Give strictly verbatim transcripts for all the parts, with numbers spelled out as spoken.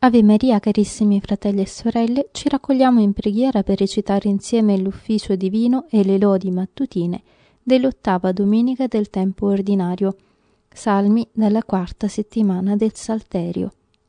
Ave Maria, carissimi fratelli e sorelle, ci raccogliamo in preghiera per recitare insieme l'ufficio divino e le lodi mattutine dell'ottava domenica del tempo ordinario, salmi dalla quarta settimana del Salterio.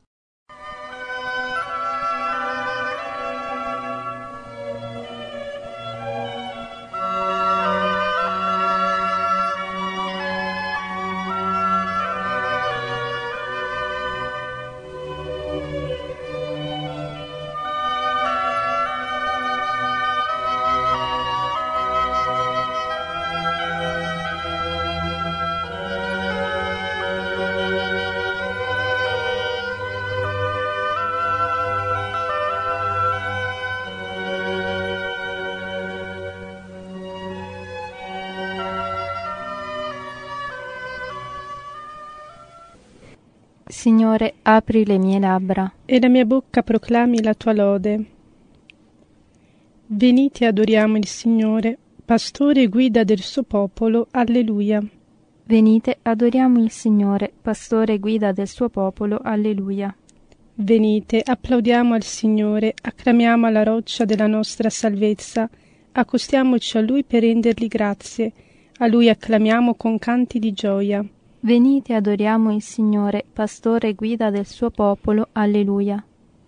Signore, apri le mie labbra, e la mia bocca proclami la tua lode. Venite e adoriamo il Signore, pastore e guida del suo popolo. Alleluia. Venite, adoriamo il Signore, pastore e guida del suo popolo. Alleluia. Venite, applaudiamo al Signore, acclamiamo alla roccia della nostra salvezza, accostiamoci a Lui per rendergli grazie, a Lui acclamiamo con canti di gioia. Venite, adoriamo il Signore, pastore e guida del suo popolo. Alleluia.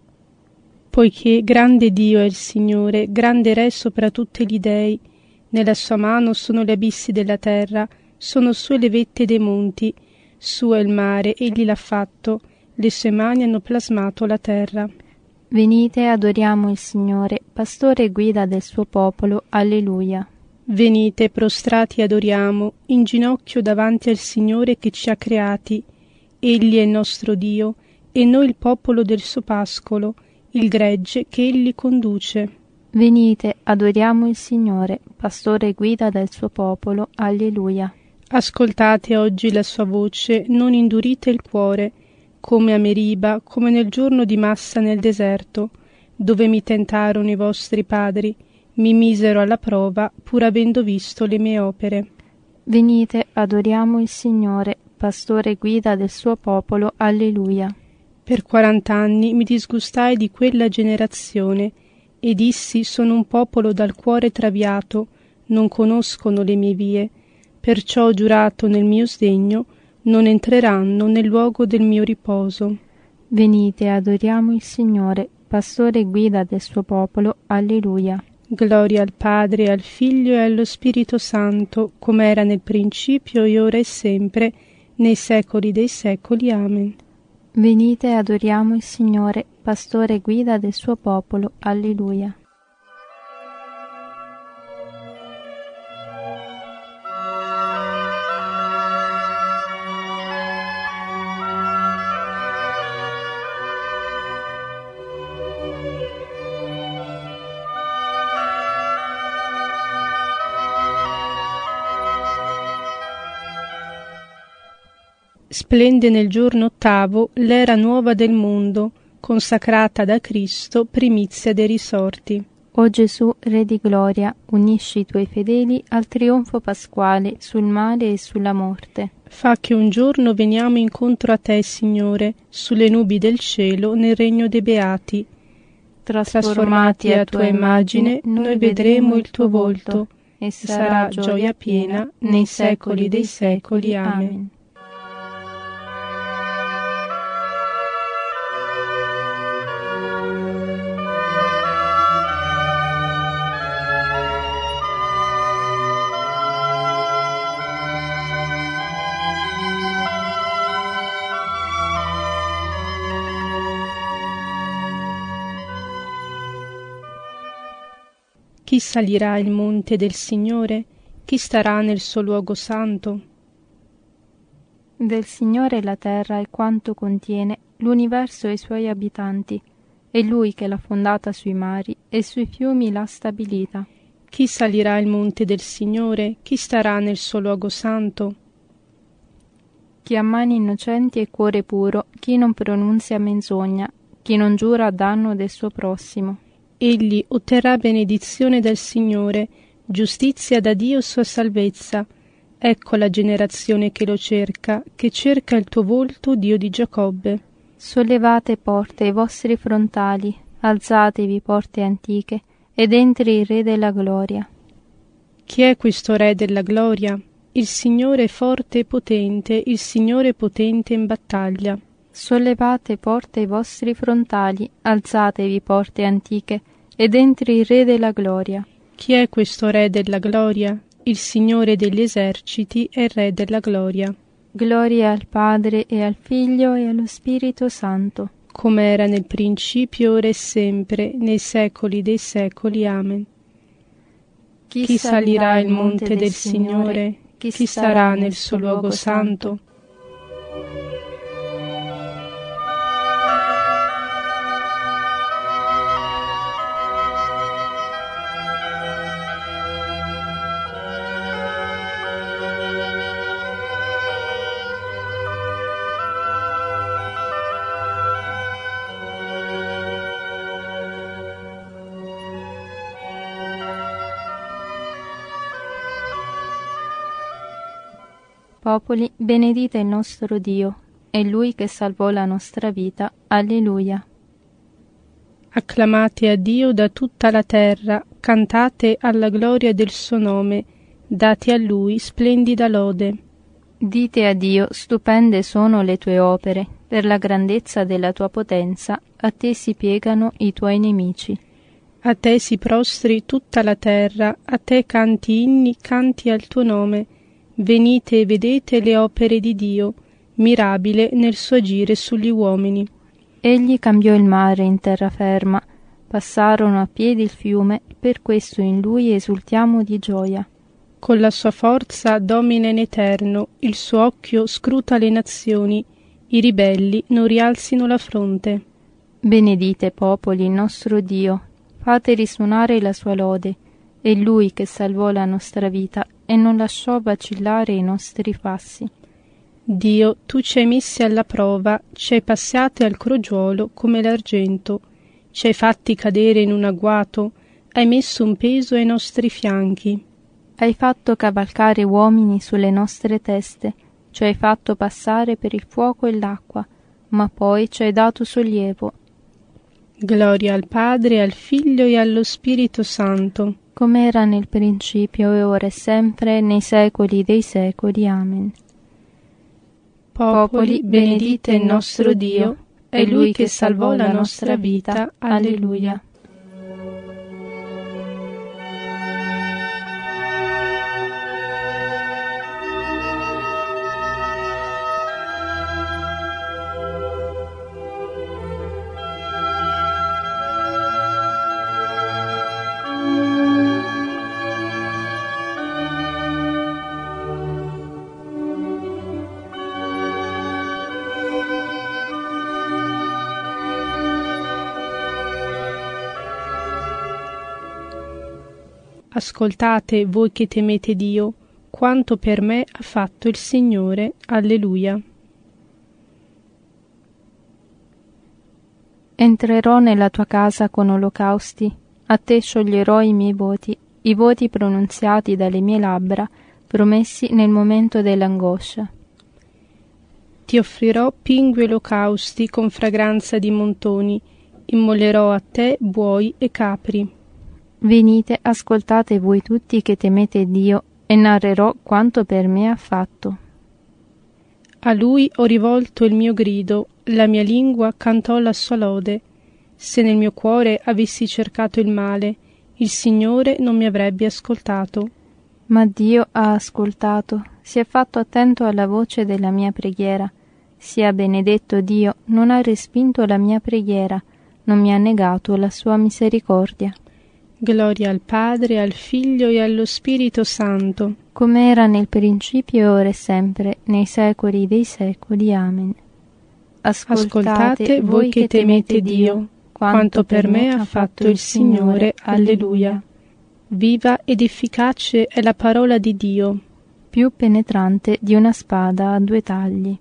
Poiché grande Dio è il Signore, grande Re sopra tutti gli dei, nella sua mano sono gli abissi della terra, sono sue le vette dei monti, suo è il mare, egli l'ha fatto, le sue mani hanno plasmato la terra. Venite, adoriamo il Signore, pastore e guida del suo popolo. Alleluia. Venite, prostrati adoriamo, in ginocchio davanti al Signore che ci ha creati. Egli è il nostro Dio, e noi il popolo del suo pascolo, il gregge che egli conduce. Venite, adoriamo il Signore, pastore e guida del suo popolo. Alleluia. Ascoltate oggi la sua voce, non indurite il cuore, come a Meriba, come nel giorno di Massa nel deserto, dove mi tentarono i vostri padri, mi misero alla prova, pur avendo visto le mie opere. Venite, adoriamo il Signore, pastore e guida del suo popolo. Alleluia. Per quarant'anni mi disgustai di quella generazione, e dissi: sono un popolo dal cuore traviato, non conoscono le mie vie, perciò ho giurato nel mio sdegno, non entreranno nel luogo del mio riposo. Venite, adoriamo il Signore, pastore e guida del suo popolo. Alleluia. Gloria al Padre, al Figlio e allo Spirito Santo, come era nel principio, e ora e sempre, nei secoli dei secoli. Amen. Venite, adoriamo il Signore, pastore e guida del suo popolo. Alleluia. Splende nel giorno ottavo l'era nuova del mondo, consacrata da Cristo, primizia dei risorti. O Gesù, Re di gloria, unisci i tuoi fedeli al trionfo pasquale sul male e sulla morte. Fa che un giorno veniamo incontro a te, Signore, sulle nubi del cielo, nel regno dei beati. Trasformati a tua immagine, noi vedremo il tuo volto, e sarà gioia piena nei secoli dei secoli. Amen. Chi salirà il monte del Signore? Chi starà nel suo luogo santo? Del Signore la terra e quanto contiene, l'universo e i suoi abitanti. È Lui che l'ha fondata sui mari e sui fiumi l'ha stabilita. Chi salirà il monte del Signore? Chi starà nel suo luogo santo? Chi ha mani innocenti e cuore puro, chi non pronunzia menzogna, chi non giura a danno del suo prossimo. Egli otterrà benedizione dal Signore, giustizia da Dio sua salvezza. Ecco la generazione che lo cerca, che cerca il tuo volto, Dio di Giacobbe. Sollevate porte i vostri frontali, alzatevi porte antiche, ed entri il Re della gloria. Chi è questo Re della gloria? Il Signore forte e potente, il Signore potente in battaglia. Sollevate porte i vostri frontali, alzatevi porte antiche, ed entri il Re della gloria. Chi è questo Re della gloria? Il Signore degli eserciti è il Re della gloria. Gloria al Padre e al Figlio e allo Spirito Santo, come era nel principio, ora e sempre, nei secoli dei secoli. Amen. Chi, Chi salirà il monte del Signore? Chi, Chi starà nel suo luogo santo? Popoli, benedite il nostro Dio, è Lui che salvò la nostra vita. Alleluia. Acclamate a Dio da tutta la terra, cantate alla gloria del suo nome, date a Lui splendida lode. Dite a Dio, stupende sono le tue opere, per la grandezza della tua potenza, a te si piegano i tuoi nemici. A te si prostri tutta la terra, a te canti inni, canti al tuo nome. Venite e vedete le opere di Dio, mirabile nel suo agire sugli uomini. Egli cambiò il mare in terraferma, passarono a piedi il fiume, per questo in Lui esultiamo di gioia. Con la sua forza domina in eterno, il suo occhio scruta le nazioni, i ribelli non rialzino la fronte. Benedite popoli il nostro Dio, fate risuonare la sua lode, è Lui che salvò la nostra vita e non lasciò vacillare i nostri passi. Dio, tu ci hai messi alla prova, ci hai passati al crogiuolo come l'argento, ci hai fatti cadere in un agguato, hai messo un peso ai nostri fianchi. Hai fatto cavalcare uomini sulle nostre teste, ci hai fatto passare per il fuoco e l'acqua, ma poi ci hai dato sollievo. Gloria al Padre, al Figlio e allo Spirito Santo, come era nel principio e ora e sempre, nei secoli dei secoli. Amen. Popoli, benedite il nostro Dio, è Lui che salvò la nostra vita. Alleluia. Ascoltate voi che temete Dio, quanto per me ha fatto il Signore. Alleluia. Entrerò nella tua casa con olocausti, a te scioglierò i miei voti, i voti pronunziati dalle mie labbra, promessi nel momento dell'angoscia. Ti offrirò pingui olocausti con fragranza di montoni, immolerò a te buoi e capri. Venite, ascoltate voi tutti che temete Dio, e narrerò quanto per me ha fatto. A Lui ho rivolto il mio grido, la mia lingua cantò la sua lode. Se nel mio cuore avessi cercato il male, il Signore non mi avrebbe ascoltato. Ma Dio ha ascoltato, si è fatto attento alla voce della mia preghiera. Sia benedetto Dio, non ha respinto la mia preghiera, non mi ha negato la sua misericordia. Gloria al Padre, al Figlio e allo Spirito Santo, come era nel principio e ora e sempre, nei secoli dei secoli. Amen. Ascoltate, Ascoltate voi che temete Dio, quanto per me ha fatto il Signore. Alleluia. Viva ed efficace è la parola di Dio, più penetrante di una spada a due tagli.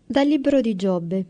Dal libro di Giobbe.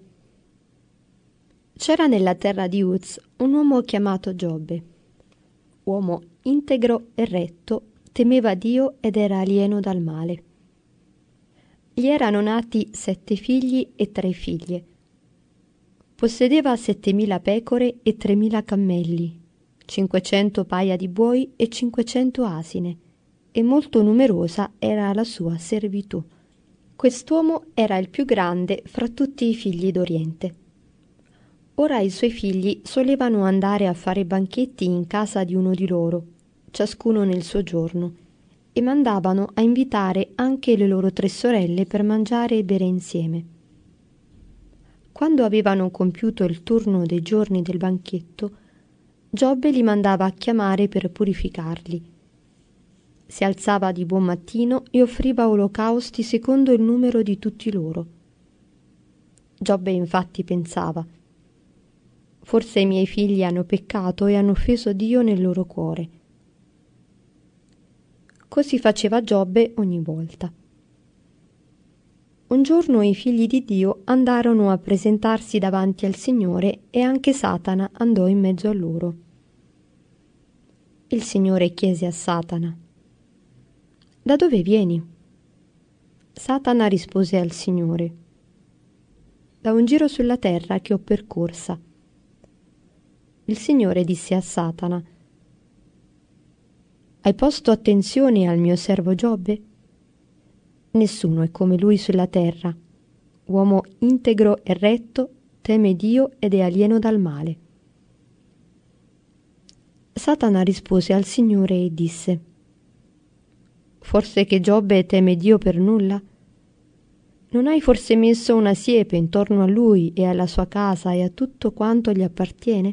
C'era nella terra di Uz un uomo chiamato Giobbe. Uomo integro e retto, temeva Dio ed era alieno dal male. Gli erano nati sette figli e tre figlie. Possedeva settemila pecore e tremila cammelli, cinquecento paia di buoi e cinquecento asine, e molto numerosa era la sua servitù. Quest'uomo era il più grande fra tutti i figli d'Oriente. Ora i suoi figli solevano andare a fare banchetti in casa di uno di loro, ciascuno nel suo giorno, e mandavano a invitare anche le loro tre sorelle per mangiare e bere insieme. Quando avevano compiuto il turno dei giorni del banchetto, Giobbe li mandava a chiamare per purificarli. Si alzava di buon mattino e offriva olocausti secondo il numero di tutti loro. Giobbe infatti pensava: forse i miei figli hanno peccato e hanno offeso Dio nel loro cuore. Così faceva Giobbe ogni volta. Un giorno i figli di Dio andarono a presentarsi davanti al Signore e anche Satana andò in mezzo a loro. Il Signore chiese a Satana: da dove vieni? Satana rispose al Signore: da un giro sulla terra che ho percorsa. Il Signore disse a Satana: hai posto attenzione al mio servo Giobbe? Nessuno è come lui sulla terra, uomo integro e retto, teme Dio ed è alieno dal male. Satana rispose al Signore e disse: forse che Giobbe teme Dio per nulla? Non hai forse messo una siepe intorno a lui e alla sua casa e a tutto quanto gli appartiene?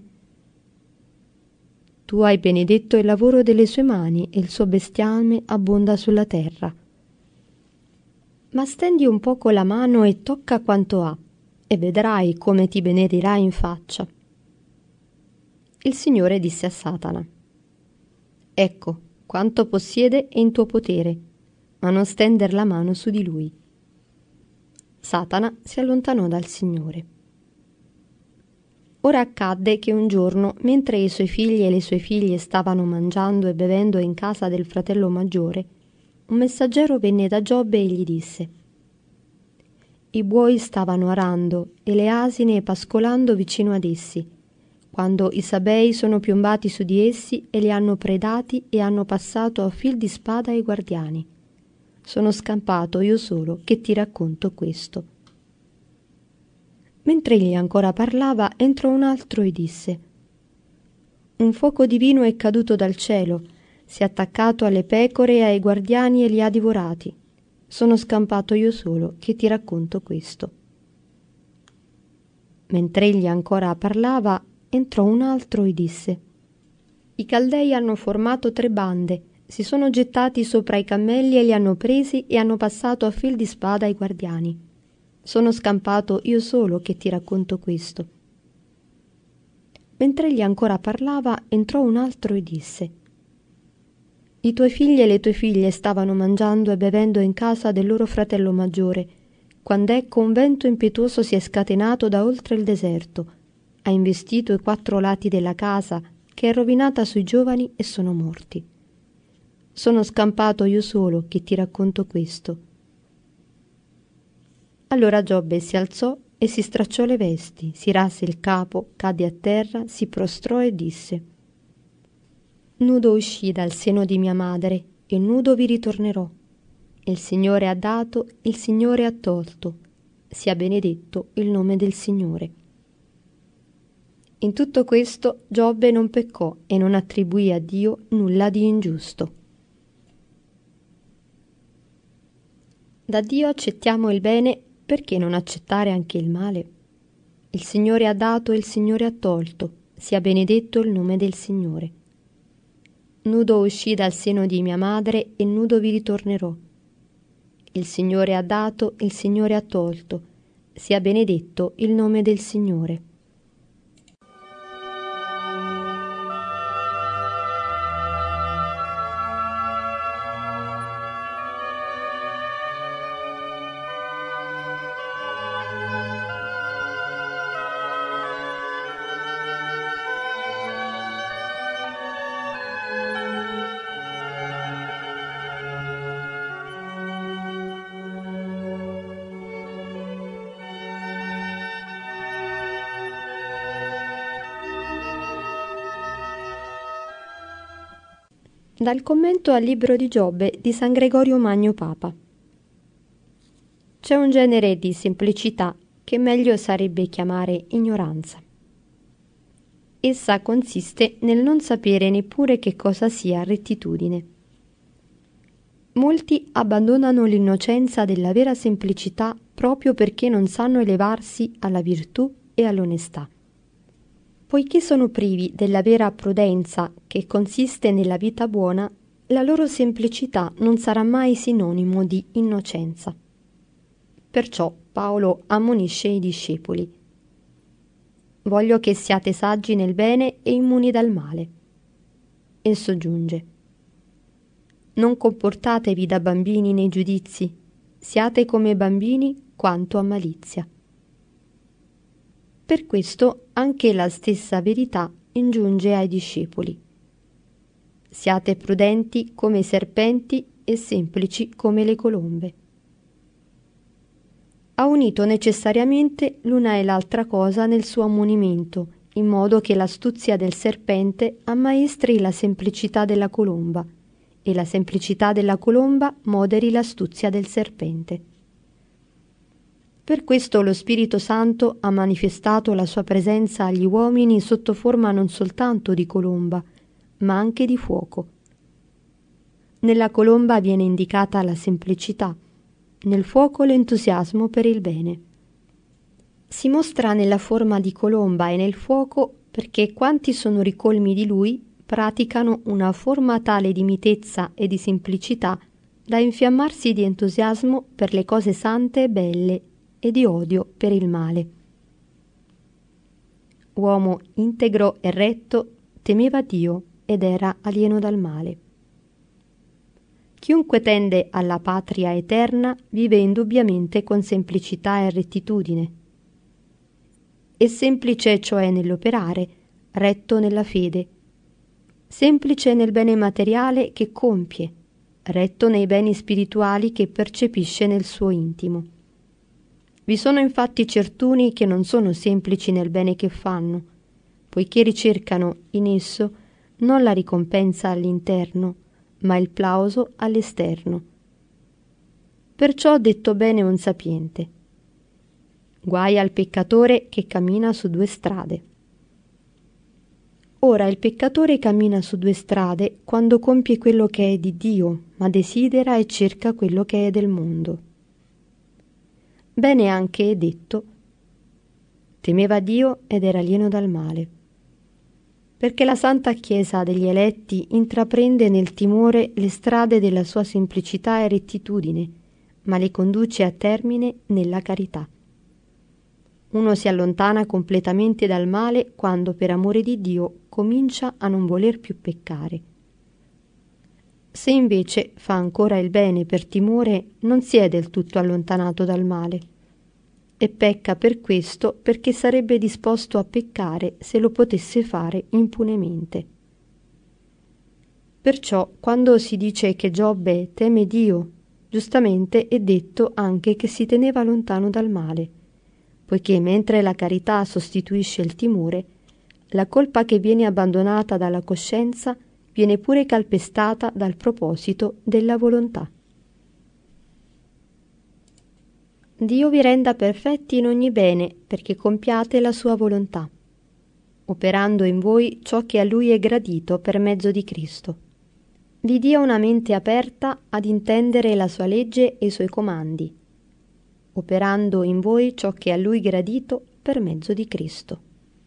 Tu hai benedetto il lavoro delle sue mani e il suo bestiame abbonda sulla terra. Ma stendi un poco la mano e tocca quanto ha, e vedrai come ti benedirà in faccia. Il Signore disse a Satana: ecco, quanto possiede è in tuo potere, ma non stender la mano su di lui. Satana si allontanò dal Signore. Ora accadde che un giorno, mentre i suoi figli e le sue figlie stavano mangiando e bevendo in casa del fratello maggiore, un messaggero venne da Giobbe e gli disse: i buoi stavano arando e le asine pascolando vicino ad essi, quando i sabei sono piombati su di essi e li hanno predati e hanno passato a fil di spada i guardiani. Sono scampato io solo che ti racconto questo. Mentre egli ancora parlava, entrò un altro e disse: un fuoco divino è caduto dal cielo, si è attaccato alle pecore e ai guardiani e li ha divorati. Sono scampato io solo che ti racconto questo. Mentre egli ancora parlava, entrò un altro e disse: i Caldei hanno formato tre bande, si sono gettati sopra i cammelli e li hanno presi e hanno passato a fil di spada i guardiani. Sono scampato io solo che ti racconto questo. Mentre egli ancora parlava, entrò un altro e disse: i tuoi figli e le tue figlie stavano mangiando e bevendo in casa del loro fratello maggiore, quando ecco un vento impetuoso si è scatenato da oltre il deserto, ha investito i quattro lati della casa, che è rovinata sui giovani e sono morti. Sono scampato io solo che ti racconto questo. Allora Giobbe si alzò e si stracciò le vesti, si rase il capo, cadde a terra, si prostrò e disse: nudo uscì dal seno di mia madre e nudo vi ritornerò. Il Signore ha dato, il Signore ha tolto, sia benedetto il nome del Signore. In tutto questo Giobbe non peccò e non attribuì a Dio nulla di ingiusto. Da Dio accettiamo il bene, perché non accettare anche il male? Il Signore ha dato e il Signore ha tolto, sia benedetto il nome del Signore. Nudo uscì dal seno di mia madre e nudo vi ritornerò. Il Signore ha dato, il Signore ha tolto, sia benedetto il nome del Signore. Dal commento al libro di Giobbe di San Gregorio Magno Papa. C'è un genere di semplicità che meglio sarebbe chiamare ignoranza. Essa consiste nel non sapere neppure che cosa sia rettitudine. Molti abbandonano l'innocenza della vera semplicità proprio perché non sanno elevarsi alla virtù e all'onestà. Poiché sono privi della vera prudenza che consiste nella vita buona, la loro semplicità non sarà mai sinonimo di innocenza. Perciò Paolo ammonisce i discepoli: voglio che siate saggi nel bene e immuni dal male. E soggiunge: non comportatevi da bambini nei giudizi, siate come bambini quanto a malizia. Per questo anche la stessa verità ingiunge ai discepoli: siate prudenti come i serpenti e semplici come le colombe. Ha unito necessariamente l'una e l'altra cosa nel suo ammonimento, in modo che l'astuzia del serpente ammaestri la semplicità della colomba e la semplicità della colomba moderi l'astuzia del serpente. Per questo lo Spirito Santo ha manifestato la sua presenza agli uomini sotto forma non soltanto di colomba, ma anche di fuoco. Nella colomba viene indicata la semplicità, nel fuoco l'entusiasmo per il bene. Si mostra nella forma di colomba e nel fuoco perché quanti sono ricolmi di lui praticano una forma tale di mitezza e di semplicità da infiammarsi di entusiasmo per le cose sante e belle e di odio per il male. Uomo integro e retto, temeva Dio ed era alieno dal male. Chiunque tende alla patria eterna vive indubbiamente con semplicità e rettitudine. È semplice cioè nell'operare, retto nella fede, semplice nel bene materiale che compie, retto nei beni spirituali che percepisce nel suo intimo. Vi sono infatti certuni che non sono semplici nel bene che fanno, poiché ricercano in esso non la ricompensa all'interno, ma il plauso all'esterno. Perciò ha detto bene un sapiente: guai al peccatore che cammina su due strade. Ora il peccatore cammina su due strade quando compie quello che è di Dio, ma desidera e cerca quello che è del mondo. Bene anche è detto: temeva Dio ed era alieno dal male. Perché la Santa Chiesa degli eletti intraprende nel timore le strade della sua semplicità e rettitudine, ma le conduce a termine nella carità. Uno si allontana completamente dal male quando per amore di Dio comincia a non voler più peccare. Se invece fa ancora il bene per timore, non si è del tutto allontanato dal male. E pecca per questo perché sarebbe disposto a peccare se lo potesse fare impunemente. Perciò quando si dice che Giobbe teme Dio, giustamente è detto anche che si teneva lontano dal male, poiché mentre la carità sostituisce il timore, la colpa che viene abbandonata dalla coscienza viene pure calpestata dal proposito della volontà. Dio vi renda perfetti in ogni bene, perché compiate la sua volontà, operando in voi ciò che a Lui è gradito per mezzo di Cristo. Vi dia una mente aperta ad intendere la sua legge e i suoi comandi, operando in voi ciò che è a Lui gradito per mezzo di Cristo.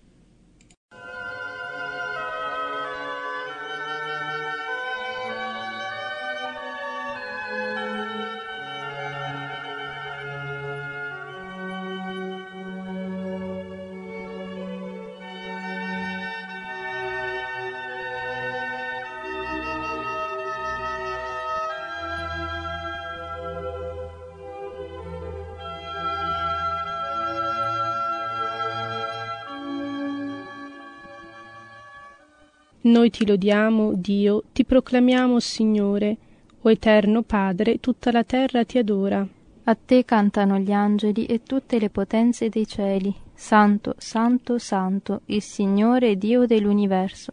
Noi ti lodiamo, Dio, ti proclamiamo, Signore, o eterno Padre, tutta la terra ti adora. A te cantano gli angeli e tutte le potenze dei cieli. Santo, santo, santo, il Signore Dio dell'universo.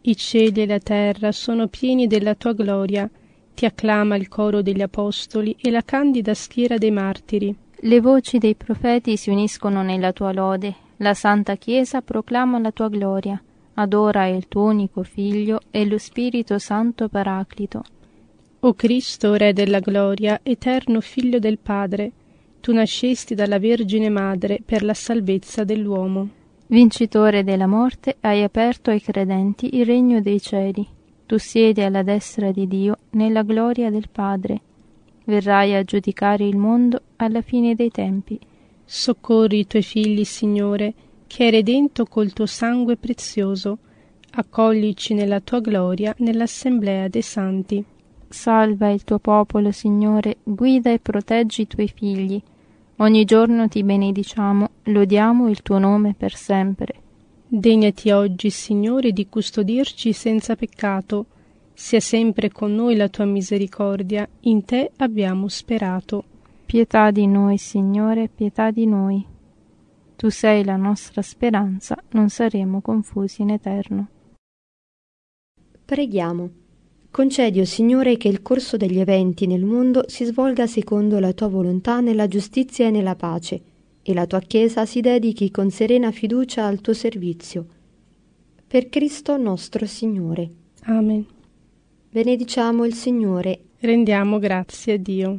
I cieli e la terra sono pieni della tua gloria. Ti acclama il coro degli apostoli e la candida schiera dei martiri. Le voci dei profeti si uniscono nella tua lode. La Santa Chiesa proclama la tua gloria. Adora il tuo unico Figlio e lo Spirito Santo Paraclito. O Cristo, Re della gloria, eterno Figlio del Padre, tu nascesti dalla Vergine Madre per la salvezza dell'uomo. Vincitore della morte, hai aperto ai credenti il regno dei cieli. Tu siedi alla destra di Dio nella gloria del Padre. Verrai a giudicare il mondo alla fine dei tempi. Soccorri i tuoi figli, Signore, che hai redento col tuo sangue prezioso. Accoglici nella tua gloria nell'assemblea dei santi. Salva il tuo popolo, Signore, guida e proteggi i tuoi figli. Ogni giorno ti benediciamo, lodiamo il tuo nome per sempre. Degnati oggi, Signore, di custodirci senza peccato. Sia sempre con noi la tua misericordia, in te abbiamo sperato. Pietà di noi, Signore, pietà di noi. Tu sei la nostra speranza, non saremo confusi in eterno. Preghiamo. Concedi, o Signore, che il corso degli eventi nel mondo si svolga secondo la tua volontà nella giustizia e nella pace, e la tua Chiesa si dedichi con serena fiducia al tuo servizio. Per Cristo nostro Signore. Amen. Benediciamo il Signore. Rendiamo grazie a Dio.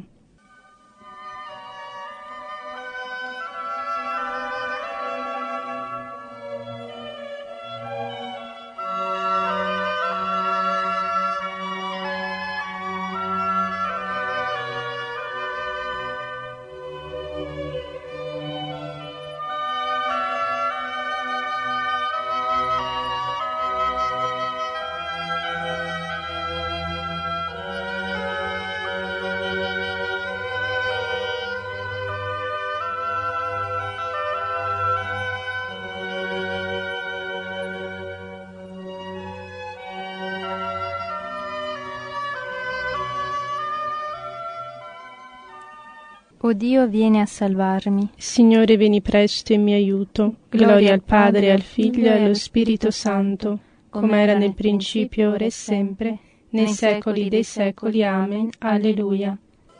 O Dio, vieni a salvarmi. Signore, vieni presto in mio aiuto. Gloria al Padre, al Figlio e allo Spirito Santo, come era nel principio, ora e sempre, nei secoli dei secoli. Amen. Alleluia.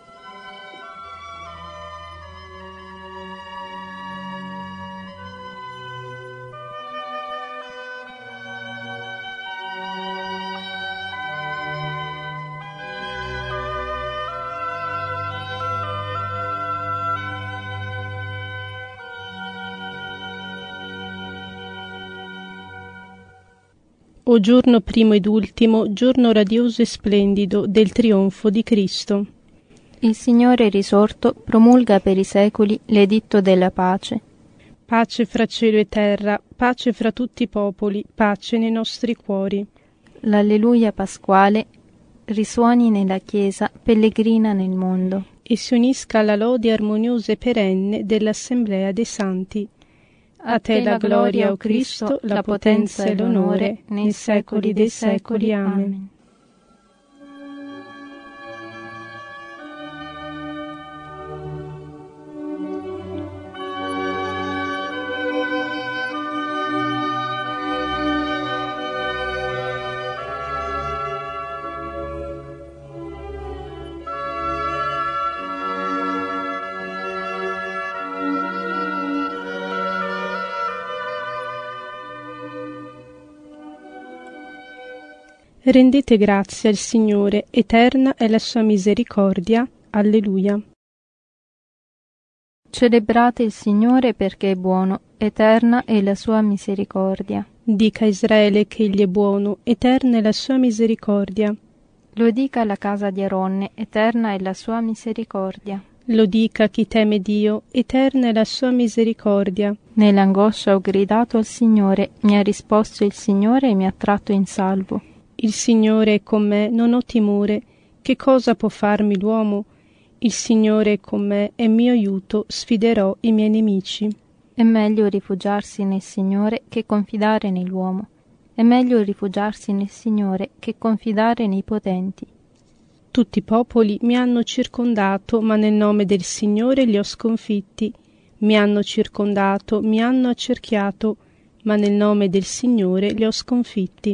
O giorno primo ed ultimo, giorno radioso e splendido del trionfo di Cristo. Il Signore risorto promulga per i secoli l'editto della pace. Pace fra cielo e terra, pace fra tutti i popoli, pace nei nostri cuori. L'Alleluia pasquale risuoni nella Chiesa, pellegrina nel mondo. E si unisca alla lode armoniosa e perenne dell'Assemblea dei Santi. A te la gloria, o Cristo, la potenza e l'onore, nei secoli dei secoli. Amen. Rendete grazie al Signore, eterna è la sua misericordia. Alleluia. Celebrate il Signore perché è buono, eterna è la sua misericordia. Dica a Israele che egli è buono, eterna è la sua misericordia. Lo dica la casa di Aronne, eterna è la sua misericordia. Lo dica chi teme Dio, eterna è la sua misericordia. Nell'angoscia ho gridato al Signore, mi ha risposto il Signore e mi ha tratto in salvo. Il Signore è con me, non ho timore. Che cosa può farmi l'uomo? Il Signore è con me, è mio aiuto, sfiderò i miei nemici. È meglio rifugiarsi nel Signore che confidare nell'uomo. È meglio rifugiarsi nel Signore che confidare nei potenti. Tutti i popoli mi hanno circondato, ma nel nome del Signore li ho sconfitti. Mi hanno circondato, mi hanno accerchiato, ma nel nome del Signore li ho sconfitti.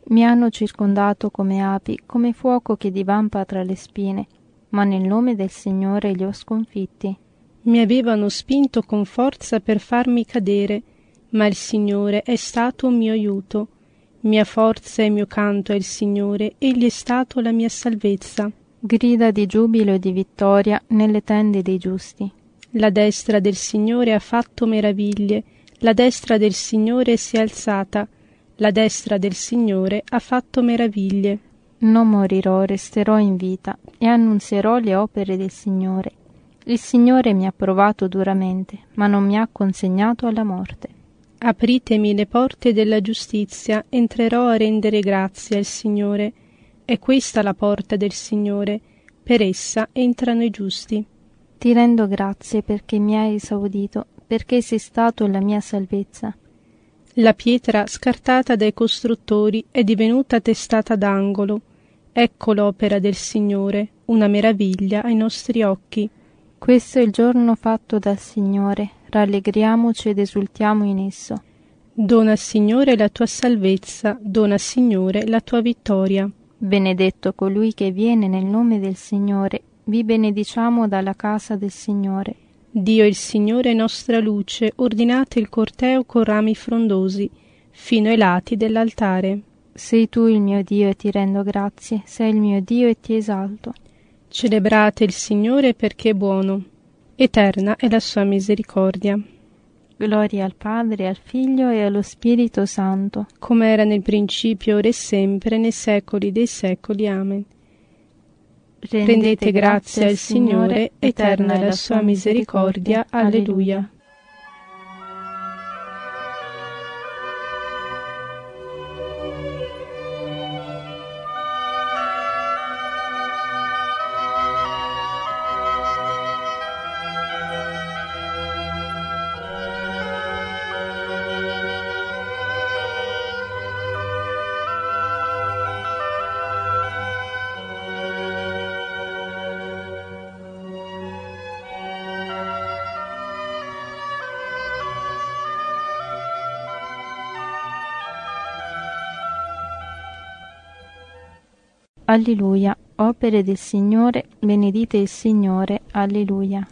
Mi hanno circondato come api, come fuoco che divampa tra le spine, ma nel nome del Signore li ho sconfitti. Mi avevano spinto con forza per farmi cadere, ma il Signore è stato mio aiuto. Mia forza e mio canto è il Signore, egli è stato la mia salvezza. Grida di giubilo e di vittoria nelle tende dei giusti. La destra del Signore ha fatto meraviglie, la destra del Signore si è alzata, la destra del Signore ha fatto meraviglie. Non morirò, resterò in vita e annunzierò le opere del Signore. Il Signore mi ha provato duramente, ma non mi ha consegnato alla morte. Apritemi le porte della giustizia, entrerò a rendere grazie al Signore. È questa la porta del Signore, per essa entrano i giusti. Ti rendo grazie perché mi hai esaudito, perché sei stato la mia salvezza. La pietra scartata dai costruttori è divenuta testata d'angolo. Ecco l'opera del Signore, una meraviglia ai nostri occhi. Questo è il giorno fatto dal Signore, rallegriamoci ed esultiamo in esso. Dona, Signore, la tua salvezza, dona, Signore, la tua vittoria. Benedetto colui che viene nel nome del Signore, vi benediciamo dalla casa del Signore. Dio il Signore è nostra luce, ordinate il corteo con rami frondosi, fino ai lati dell'altare. Sei tu il mio Dio e ti rendo grazie, sei il mio Dio e ti esalto. Celebrate il Signore perché è buono, eterna è la sua misericordia. Gloria al Padre, al Figlio e allo Spirito Santo, come era nel principio, ora e sempre, nei secoli dei secoli. Amen. Rendete, Rendete grazie al Signore, eterna è la sua misericordia. Alleluia. Alleluia. Opere del Signore, benedite il Signore. Alleluia.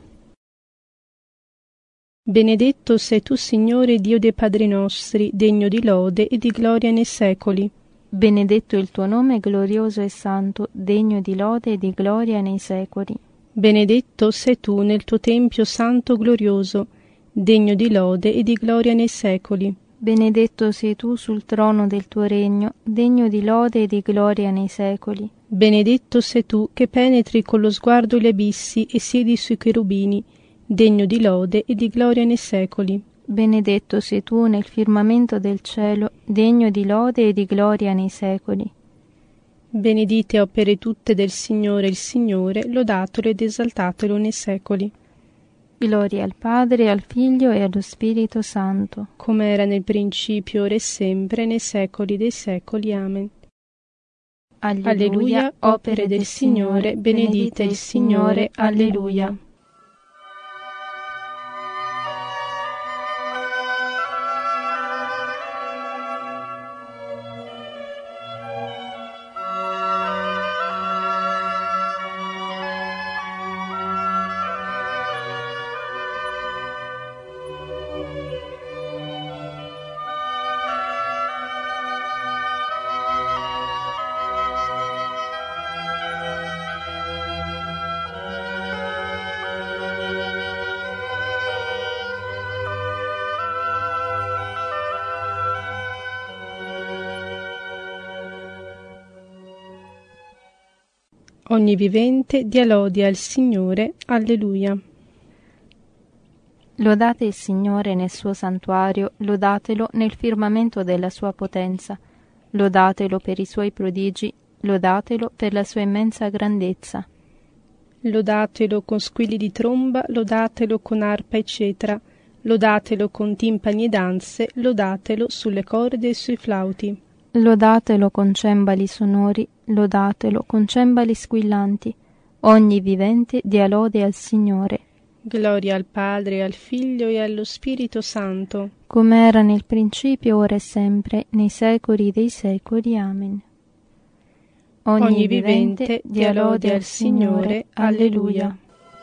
Benedetto sei tu, Signore, Dio dei Padri nostri, degno di lode e di gloria nei secoli. Benedetto il tuo nome, glorioso e santo, degno di lode e di gloria nei secoli. Benedetto sei tu nel tuo tempio santo glorioso, degno di lode e di gloria nei secoli. Benedetto sei tu sul trono del tuo regno, degno di lode e di gloria nei secoli. Benedetto sei tu che penetri con lo sguardo gli abissi e siedi sui cherubini, degno di lode e di gloria nei secoli. Benedetto sei tu nel firmamento del cielo, degno di lode e di gloria nei secoli. Benedite opere tutte del Signore il Signore, lodatelo ed esaltatelo nei secoli. Gloria al Padre, al Figlio e allo Spirito Santo, come era nel principio, ora e sempre, nei secoli dei secoli. Amen. Alleluia. Alleluia. Opere del Signore, benedite il Signore. Alleluia. Ogni vivente dia lode al Signore. Alleluia. Lodate il Signore nel suo santuario, lodatelo nel firmamento della sua potenza, lodatelo per i suoi prodigi, lodatelo per la sua immensa grandezza. Lodatelo con squilli di tromba, lodatelo con arpa e cetra, lodatelo con timpani e danze, lodatelo sulle corde e sui flauti. Lodatelo con cembali sonori, lodatelo con cembali squillanti. Ogni vivente dia lode al Signore. Gloria al Padre, al Figlio e allo Spirito Santo, come era nel principio, ora e sempre, nei secoli dei secoli. Amen. Ogni, Ogni vivente vivente dia lode al Signore. Alleluia.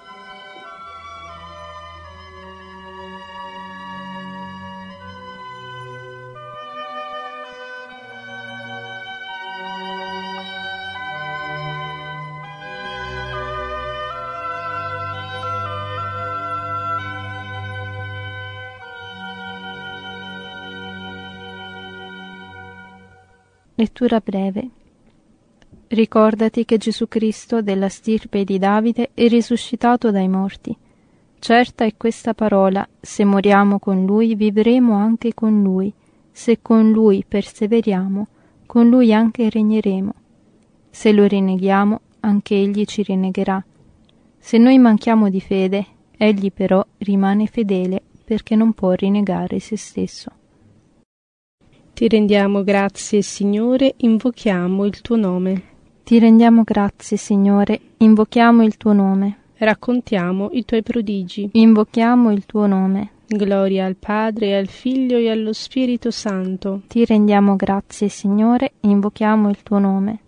Lettura breve. Ricordati che Gesù Cristo, della stirpe di Davide, è risuscitato dai morti. Certa è questa parola: se moriamo con Lui, vivremo anche con Lui. Se con Lui perseveriamo, con Lui anche regneremo. Se lo rinneghiamo, anche Egli ci rinnegherà. Se noi manchiamo di fede, Egli però rimane fedele, perché non può rinnegare se stesso. Ti rendiamo grazie, Signore, invochiamo il tuo nome. Ti rendiamo grazie, Signore, invochiamo il tuo nome. Raccontiamo i tuoi prodigi. Invochiamo il tuo nome. Gloria al Padre, al Figlio e allo Spirito Santo. Ti rendiamo grazie, Signore, invochiamo il tuo nome.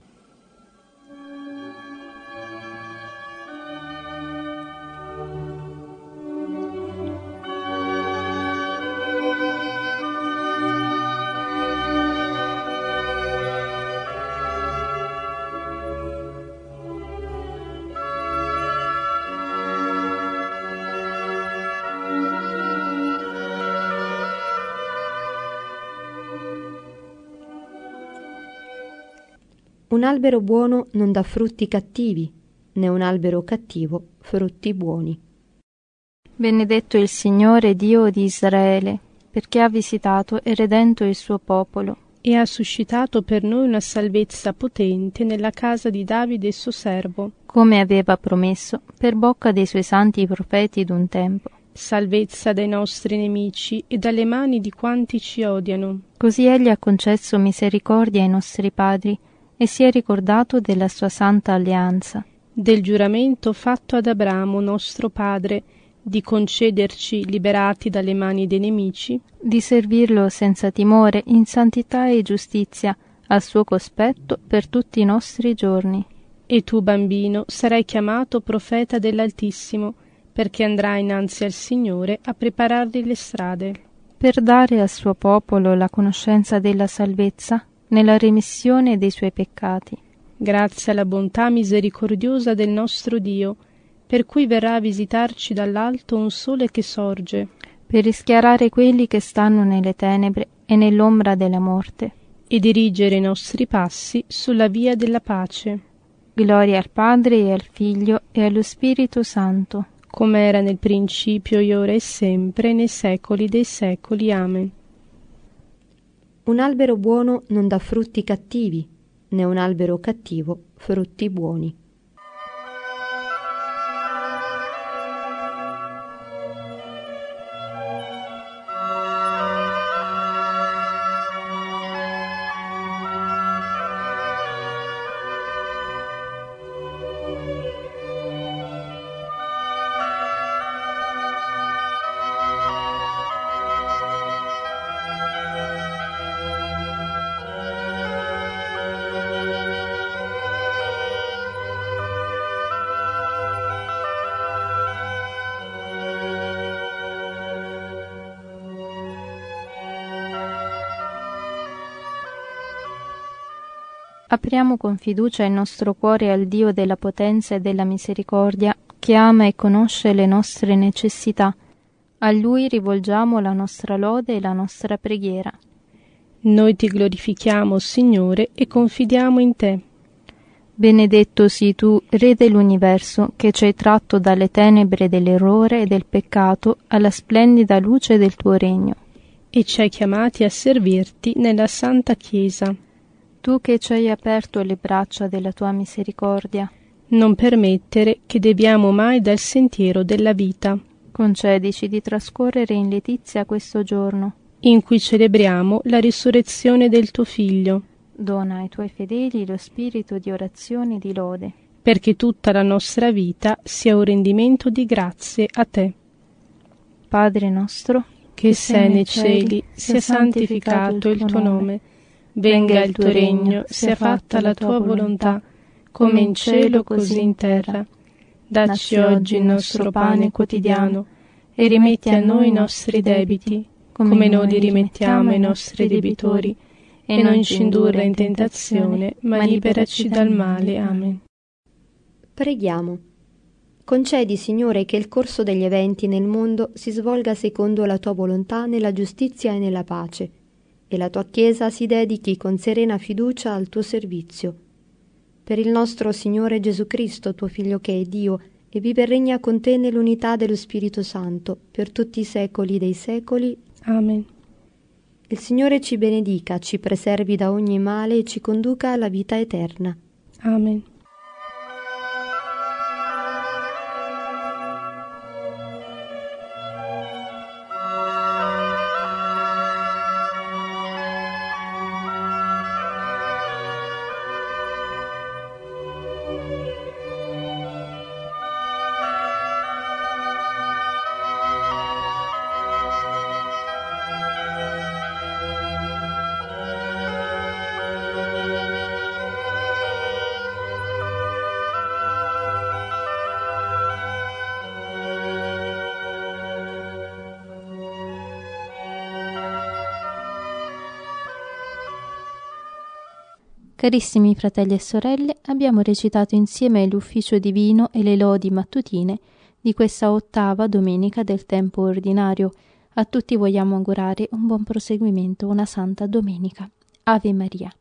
Un albero buono non dà frutti cattivi, né un albero cattivo frutti buoni. Benedetto il Signore Dio di Israele, perché ha visitato e redento il suo popolo, e ha suscitato per noi una salvezza potente nella casa di Davide suo servo, come aveva promesso per bocca dei suoi santi profeti d'un tempo. Salvezza dai nostri nemici e dalle mani di quanti ci odiano. Così egli ha concesso misericordia ai nostri padri, e si è ricordato della sua santa alleanza, del giuramento fatto ad Abramo nostro padre, di concederci, liberati dalle mani dei nemici, di servirlo senza timore, in santità e giustizia, al suo cospetto per tutti i nostri giorni. E tu, bambino, sarai chiamato profeta dell'Altissimo, perché andrai innanzi al Signore a preparargli le strade, per dare al suo popolo la conoscenza della salvezza, nella remissione dei suoi peccati. Grazie alla bontà misericordiosa del nostro Dio, per cui verrà a visitarci dall'alto un sole che sorge, per rischiarare quelli che stanno nelle tenebre e nell'ombra della morte, e dirigere i nostri passi sulla via della pace. Gloria al Padre e al Figlio e allo Spirito Santo, come era nel principio, e ora e sempre, nei secoli dei secoli. Amen. Un albero buono non dà frutti cattivi, né un albero cattivo frutti buoni. Apriamo con fiducia il nostro cuore al Dio della potenza e della misericordia, che ama e conosce le nostre necessità. A Lui rivolgiamo la nostra lode e la nostra preghiera. Noi ti glorifichiamo, Signore, e confidiamo in te. Benedetto sii tu, Re dell'universo, che ci hai tratto dalle tenebre dell'errore e del peccato alla splendida luce del tuo regno. E ci hai chiamati a servirti nella Santa Chiesa. Tu che ci hai aperto le braccia della tua misericordia, non permettere che deviamo mai dal sentiero della vita. Concedici di trascorrere in letizia questo giorno, in cui celebriamo la risurrezione del tuo Figlio. Dona ai tuoi fedeli lo spirito di orazione e di lode, perché tutta la nostra vita sia un rendimento di grazie a te. Padre nostro, che sei nei cieli, sia santificato il tuo nome, venga il tuo regno, sia fatta la tua volontà, come in cielo così in terra. Dacci oggi il nostro pane quotidiano e rimetti a noi i nostri debiti, come noi li rimettiamo ai nostri debitori, e non ci indurre in tentazione, ma liberaci dal male. Amen. Preghiamo. Concedi, Signore, che il corso degli eventi nel mondo si svolga secondo la tua volontà nella giustizia e nella pace, e la tua Chiesa si dedichi con serena fiducia al tuo servizio. Per il nostro Signore Gesù Cristo, tuo Figlio che è Dio, e vive e regna con te nell'unità dello Spirito Santo, per tutti i secoli dei secoli. Amen. Il Signore ci benedica, ci preservi da ogni male e ci conduca alla vita eterna. Amen. Carissimi fratelli e sorelle, abbiamo recitato insieme l'ufficio divino e le lodi mattutine di questa ottava domenica del tempo ordinario. A tutti vogliamo augurare un buon proseguimento, una santa domenica. Ave Maria.